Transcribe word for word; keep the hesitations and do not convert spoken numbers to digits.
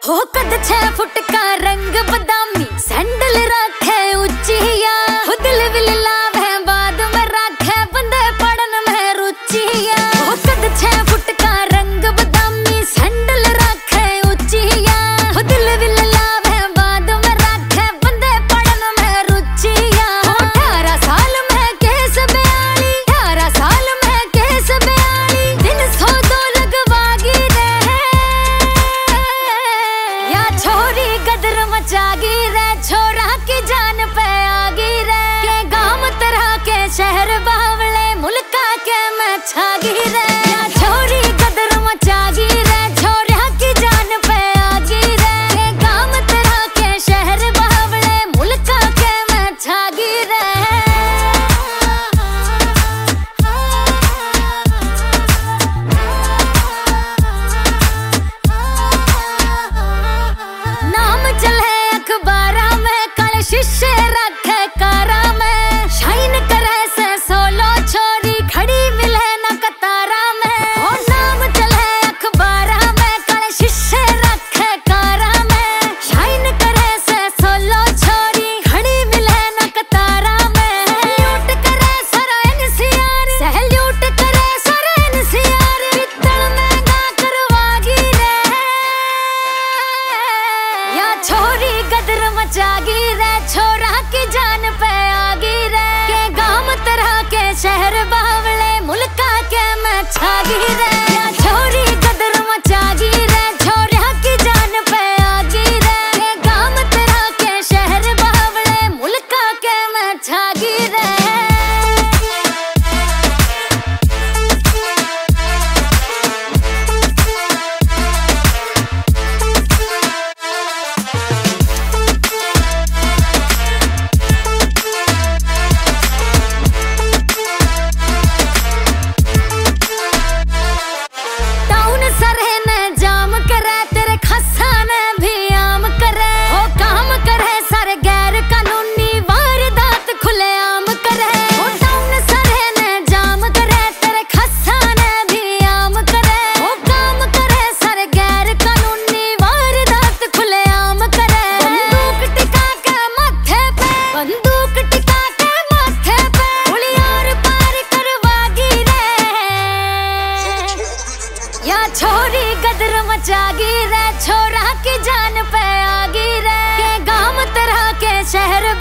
हो कद छह फुट का रंग बदामी सैंडल रखे ऊंचिया हो दिल विल लावे बाद में रखे बंदे पड़न में रुचिया हो कद छह फुट का रंग बदामी सैंडल रखे ऊंचिया हो दिल विल लावे बाद में रखे बंदे पड़न में रुचिया हो अठारह साल में केस बयाली अठारह साल में केस बयाली दिन सौ दो लगवागी रे या छोरी गदर मचागी रे छोरा की जान पे आगी रे के गांव तरह के शहर बावले मुल्का के मैं छागी रे या छोरी गदर मचागी रे छोरा की जान पे आगी रे के गांव तरह के शहर बावले मुल्का के मैं छागी रे नाम चले अखबारा में कल शीशे रखे कारा में शाइन करे से सोलो छोरी खड़ी मिले न कतारा में हो नाम चले अखबारा में कल शीशे रखे कारा में शाइन करे से सोलो छोरी खड़ी मिले न कतारा में लूट करे सरा एनसीआर सैल्यूट करे सरा एनसीआर पित्तल महंगा करवागी रे या छोरी गदर मचागी रे छोरा की जान पे आगी रे के गांव तरह के शहर बावले मुल्का के मैं छागी रे या छोरी गदर मचागी रे छोरा की जान पे आगी रे के गांव तरह के शहर बावले मुल्का के मैं छागी रे टाउन सरे ने जाम करे तेरे खस्सा ने भी आम करे हो काम करे सारे गैर कानूनी वारदात खुले आम करे हो टाउन सरे ने जाम करे तेरे खस्सा ने भी आम करे हो काम करे सारे गैर कानूनी वारदात खुले आम करे बंदूक टिका के माथे पे बंदूक टिका के माथे पे पुलियार पार करवागी रे या छोरी गदर मचागी रे छोरा की जान पे आगी रे के गांव तरह के शहर